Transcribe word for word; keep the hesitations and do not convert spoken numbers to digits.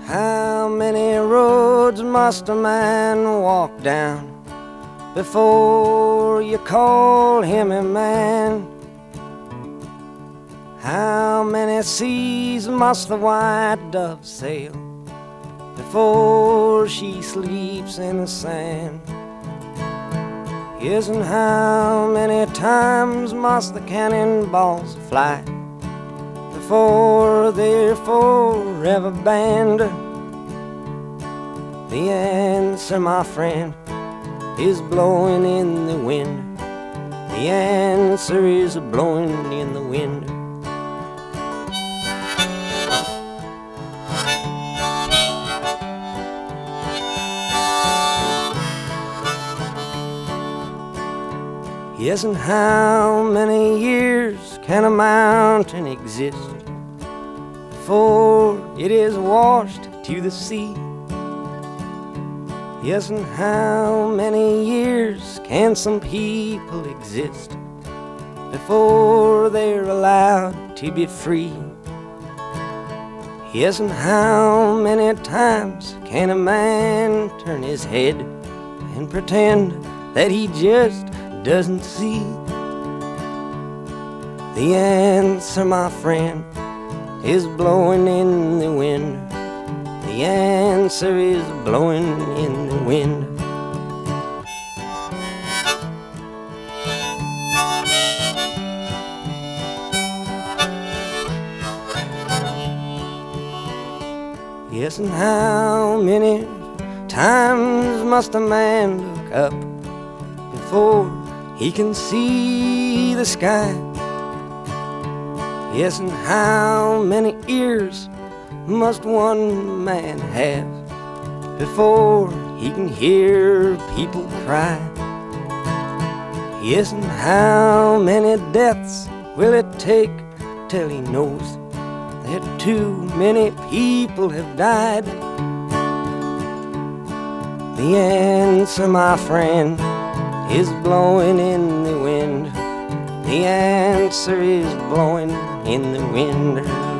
How many roads must a man walk down before you call him a man? How many seas must the white dove sail before she sleeps in the sand? Yes, and how many times must the cannonballs fly before they're forever banned? The answer, my friend, is blowing in the wind. The answer is blowing in the wind. Yes, and how many years can a mountain exist before it is washed to the sea? Yes, and how many years can some people exist before they're allowed to be free? Yes, and how many times can a man turn his head and pretend that he just doesn't see? The answer, my friend, is blowing in the wind. The answer is blowing in the wind. Yes, and how many times must a man look up before he can see the sky? Yes, and how many ears must one man have before he can hear people cry? Yes, and how many deaths will it take till he knows that too many people have died? The answer, my friend, is blowing in the wind. The answer is blowing in the wind.